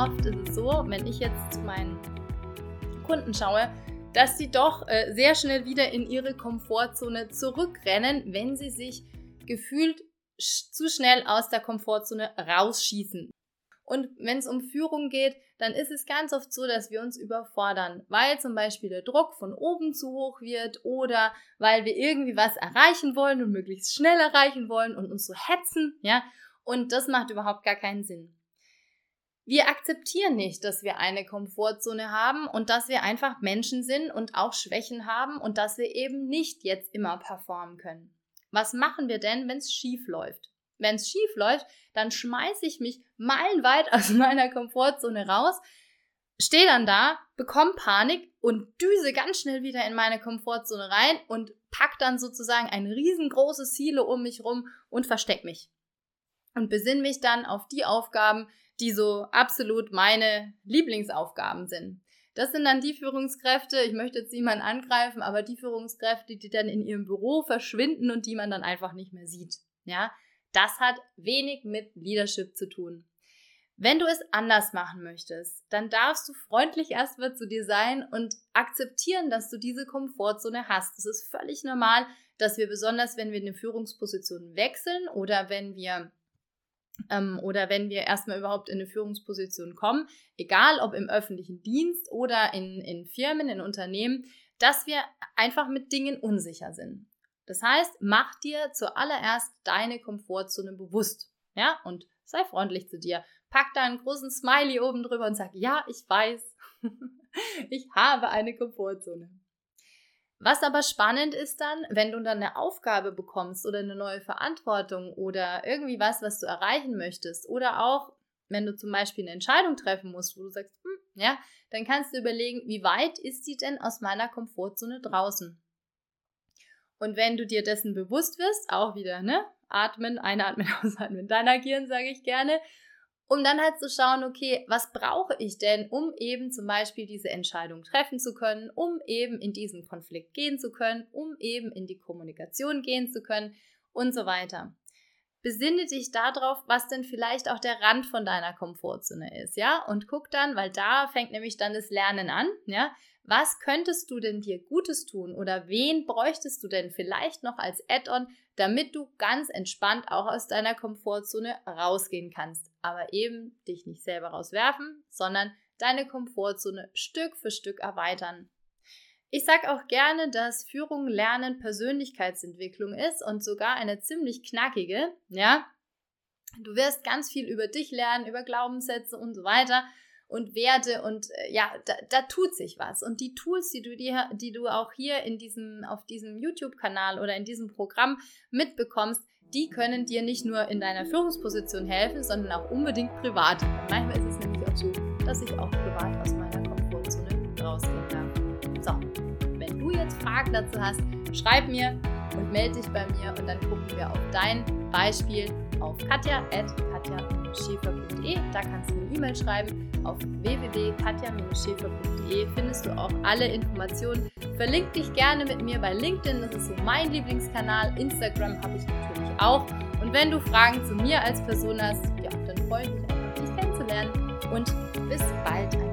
oft ist es so, wenn ich jetzt zu meinen Kunden schaue, dass sie doch sehr schnell wieder in ihre Komfortzone zurückrennen, wenn sie sich gefühlt zu schnell aus der Komfortzone rausschießen. Und wenn es um Führung geht, dann ist es ganz oft so, dass wir uns überfordern, weil zum Beispiel der Druck von oben zu hoch wird oder weil wir irgendwie was erreichen wollen und möglichst schnell erreichen wollen und uns so hetzen, ja, und das macht überhaupt gar keinen Sinn. Wir akzeptieren nicht, dass wir eine Komfortzone haben und dass wir einfach Menschen sind und auch Schwächen haben und dass wir eben nicht jetzt immer performen können. Was machen wir denn, wenn es schief läuft? Wenn es schief läuft, dann schmeiße ich mich meilenweit aus meiner Komfortzone raus, stehe dann da, bekomme Panik und düse ganz schnell wieder in meine Komfortzone rein und pack dann sozusagen ein riesengroßes Silo um mich rum und verstecke mich. Und besinne mich dann auf die Aufgaben, die so absolut meine Lieblingsaufgaben sind. Das sind dann die Führungskräfte, ich möchte jetzt niemanden angreifen, aber die Führungskräfte, die dann in ihrem Büro verschwinden und die man dann einfach nicht mehr sieht. Ja, das hat wenig mit Leadership zu tun. Wenn du es anders machen möchtest, dann darfst du freundlich erstmal zu dir sein und akzeptieren, dass du diese Komfortzone hast. Es ist völlig normal, dass wir besonders, wenn wir eine Führungsposition wechseln oder wenn wir erstmal überhaupt in eine Führungsposition kommen, egal ob im öffentlichen Dienst oder in Firmen, in Unternehmen, dass wir einfach mit Dingen unsicher sind. Das heißt, mach dir zuallererst deine Komfortzone bewusst, ja, und sei freundlich zu dir. Pack da einen großen Smiley oben drüber und sag, ja, ich weiß, ich habe eine Komfortzone. Was aber spannend ist dann, wenn du dann eine Aufgabe bekommst oder eine neue Verantwortung oder irgendwie was du erreichen möchtest oder auch, wenn du zum Beispiel eine Entscheidung treffen musst, wo du sagst, ja, dann kannst du überlegen, wie weit ist die denn aus meiner Komfortzone draußen? Und wenn du dir dessen bewusst wirst, auch wieder, ne, atmen, einatmen, ausatmen, dann agieren, sage ich gerne, um dann halt zu schauen, okay, was brauche ich denn, um eben zum Beispiel diese Entscheidung treffen zu können, um eben in diesen Konflikt gehen zu können, um eben in die Kommunikation gehen zu können und so weiter. Besinne dich darauf, was denn vielleicht auch der Rand von deiner Komfortzone ist, ja, und guck dann, weil da fängt nämlich dann das Lernen an, ja, was könntest du denn dir Gutes tun oder wen bräuchtest du denn vielleicht noch als Add-on, damit du ganz entspannt auch aus deiner Komfortzone rausgehen kannst, aber eben dich nicht selber rauswerfen, sondern deine Komfortzone Stück für Stück erweitern. Ich sage auch gerne, dass Führung, Lernen, Persönlichkeitsentwicklung ist und sogar eine ziemlich knackige, ja. Du wirst ganz viel über dich lernen, über Glaubenssätze und so weiter und Werte und da tut sich was. Und die Tools, die du auch hier auf diesem YouTube-Kanal oder in diesem Programm mitbekommst, die können dir nicht nur in deiner Führungsposition helfen, sondern auch unbedingt privat. Manchmal ist es nämlich auch so, dass ich auch privat aus meiner Komfortzone rausgehen darf. So, wenn du jetzt Fragen dazu hast, schreib mir und melde dich bei mir und dann gucken wir auf dein Beispiel auf katja@katja-schäfer.de. Da kannst du eine E-Mail schreiben. Auf www.katja-schäfer.de findest du auch alle Informationen. Verlink dich gerne mit mir bei LinkedIn, das ist so mein Lieblingskanal. Instagram habe ich natürlich auch. Und wenn du Fragen zu mir als Person hast, ja, dann freue ich mich einfach, dich kennenzulernen. Und bis bald.